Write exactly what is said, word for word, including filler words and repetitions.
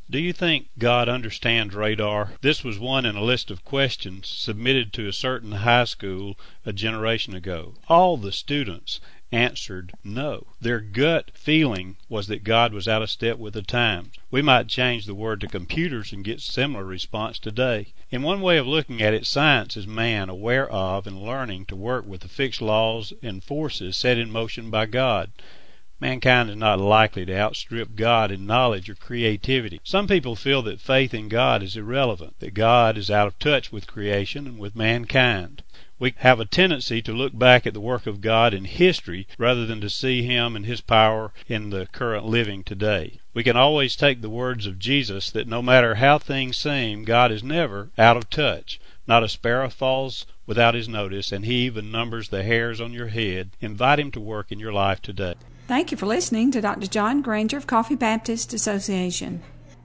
Do you think God understands radar? This was one in a list of questions submitted to a certain high school a generation ago. All the students answered no. Their gut feeling was that God was out of step with the times. We might change the word to computers and get similar response today. In one way of looking at it, science is man aware of and learning to work with the fixed laws and forces set in motion by God. Mankind is not likely to outstrip God in knowledge or creativity. Some people feel that faith in God is irrelevant, that God is out of touch with creation and with mankind. We have a tendency to look back at the work of God in history rather than to see Him and His power in the current living today. We can always take the words of Jesus that no matter how things seem, God is never out of touch. Not a sparrow falls without His notice, and He even numbers the hairs on your head. Invite Him to work in your life today. Thank you for listening to Doctor John Granger of Coffee Baptist Association.